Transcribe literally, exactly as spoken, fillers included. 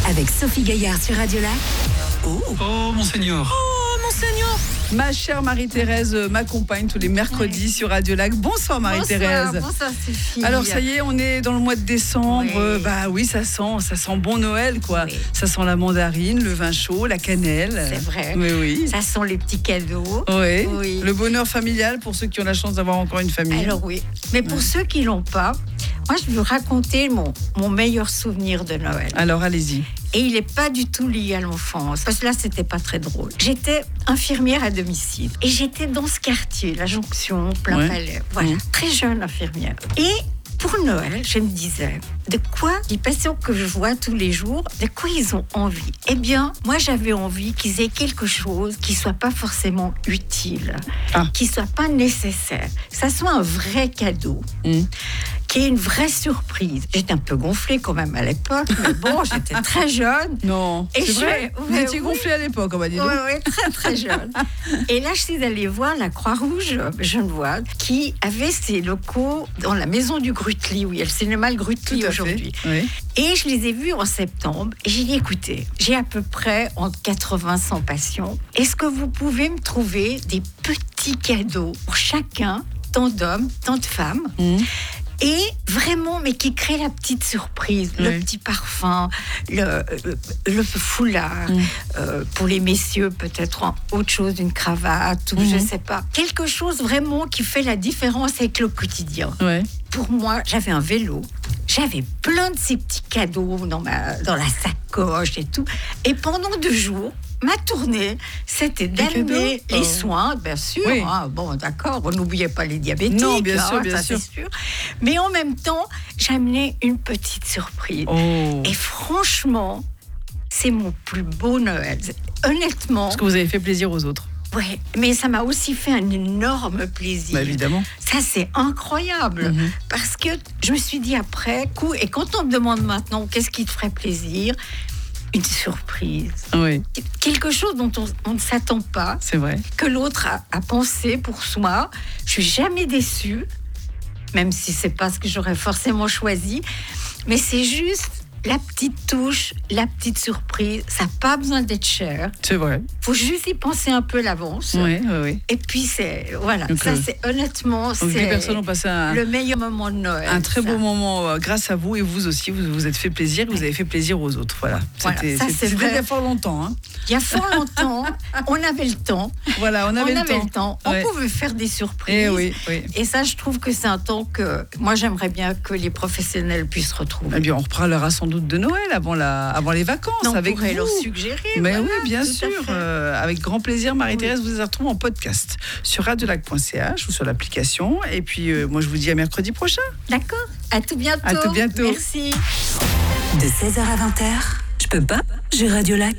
avec Sophie Gaillard sur Radio Lac. Oh, oh monseigneur. Oh, monseigneur. Ma chère Marie-Thérèse m'accompagne tous les mercredis ouais. sur Radio Lac. Bonsoir Marie-Thérèse. Bonsoir, bonsoir Sophie. Alors ça y est, on est dans le mois de décembre. Oui. Bah oui, ça sent, ça sent bon Noël quoi. Oui. Ça sent la mandarine, le vin chaud, la cannelle. C'est vrai. Mais oui. Ça sent les petits cadeaux. Oui. oui. Le bonheur familial pour ceux qui ont la chance d'avoir encore une famille. Alors oui. Mais pour ouais. ceux qui l'ont pas, moi je vais vous raconter mon mon meilleur souvenir de Noël. Alors allez-y. Et il n'est pas du tout lié à l'enfance, parce que là, c'était pas très drôle. J'étais infirmière à domicile et j'étais dans ce quartier, la Jonction, plein ouais. palais. Voilà, mmh. très jeune infirmière. Et pour Noël, je me disais, de quoi les patients que je vois tous les jours, de quoi ils ont envie? Eh bien, moi, j'avais envie qu'ils aient quelque chose qui soit pas forcément utile, ah. qui soit pas nécessaire, que ça soit un vrai cadeau. Mmh. Qui est une vraie surprise. J'étais un peu gonflée quand même à l'époque, mais bon, j'étais très jeune. Non, et c'est je, vrai Vous ouais, étiez oui. gonflée à l'époque, on va dire. Oui, oui, très très jeune. Et là, je suis allée voir la Croix-Rouge genevoise, qui avait ses locaux dans la maison du Grutli, où il y a le cinéma le Grutli aujourd'hui. Oui. Et je les ai vus en septembre, et j'ai dit, écoutez, j'ai à peu près entre quatre-vingts et cent patients. Est-ce que vous pouvez me trouver des petits cadeaux pour chacun, tant d'hommes, tant de femmes mmh. Et vraiment, mais qui crée la petite surprise, oui. le petit parfum, le, le, le foulard, mmh. euh, pour les messieurs, peut-être autre chose, une cravate, ou mmh. je sais pas. Quelque chose vraiment qui fait la différence avec le quotidien. Ouais. Pour moi, j'avais un vélo, j'avais plein de ces petits cadeaux dans, ma, dans la sacoche et tout. Et pendant deux jours, ma tournée, c'était d'amener les, les soins, bien sûr. Oui. Hein, bon, d'accord, on n'oubliait pas les diabétiques. Non, bien hein, sûr, bien ça, sûr. C'est sûr. Mais en même temps, j'amenais une petite surprise. Oh. Et franchement, c'est mon plus beau Noël. Honnêtement. Parce que vous avez fait plaisir aux autres. Oui, mais ça m'a aussi fait un énorme plaisir. Bah, évidemment. Ça, c'est incroyable. Mm-hmm. Parce que je me suis dit après coup, et quand on me demande maintenant qu'est-ce qui te ferait plaisir, une surprise. Oui. Quelque chose dont on, on ne s'attend pas. C'est vrai. Que l'autre a, a pensé pour soi. Je suis jamais déçue, même si c'est pas ce que j'aurais forcément choisi. Mais c'est juste la petite touche, la petite surprise. Ça n'a pas besoin d'être cher. C'est vrai. Il faut juste y penser un peu à l'avance. Oui, oui, oui. Et puis, c'est, voilà, donc, ça, euh, c'est honnêtement, donc c'est les personnes ont passé un, le meilleur moment de Noël. Un très ça. beau moment euh, grâce à vous et vous aussi. Vous vous êtes fait plaisir, vous avez fait plaisir aux autres. Voilà. Voilà, c'était, ça, c'était, c'est c'était vrai. il y a fort longtemps. Hein. Il y a fort longtemps, on avait le temps. Voilà, on avait, on le, avait temps. le temps. Ouais. On pouvait faire des surprises. Et, oui, oui. Et ça, je trouve que c'est un temps que moi, j'aimerais bien que les professionnels puissent retrouver. Eh bien, on reparlera sans doute de Noël avant, la, avant les vacances. Non, avec on pourrait vous. leur suggérer. Mais voilà, oui, bien sûr. Euh, avec grand plaisir, Marie-Thérèse, oui. vous les retrouvez en podcast sur radiolac point c h ou sur l'application. Et puis, euh, moi, je vous dis à mercredi prochain. D'accord. À tout bientôt. À tout bientôt. Merci. De seize heures à vingt heures, je peux pas, j'ai Radio Lac.